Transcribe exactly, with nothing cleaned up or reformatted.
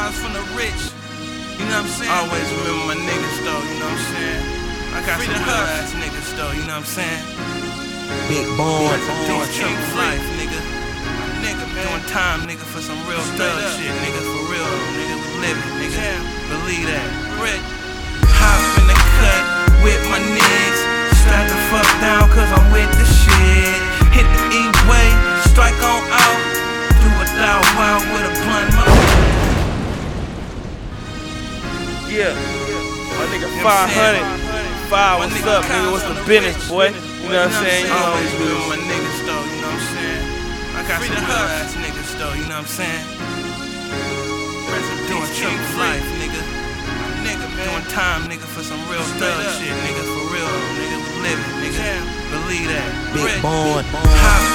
comes from the rich. You know what I'm saying? Always remember my niggas though, you know what I'm saying? I got some real ass niggas though, you know what I'm saying? Big Bond, doing king life, nigga. Nigga, man. Doing time, nigga, for some real thug shit, nigga. For real, nigga, we living, nigga. Believe that. Rich. Hop in the cut with my niggas. Strap the fuck down, cause I'm with the shit. Hit the E-way, strike on out. Do a thou wow with a blunt. Yeah, my nigga five hundred. Five, what's up, nigga? What's the business, boy? You know what I'm saying? You know always remember my niggas though, you know what I'm saying? I got some real ass niggas though, you know what I'm saying? Doing king life, nigga. Nigga, man. Doing time, nigga, for some real thug shit, nigga. For real, nigga, we living, nigga. Believe that. Big Bond.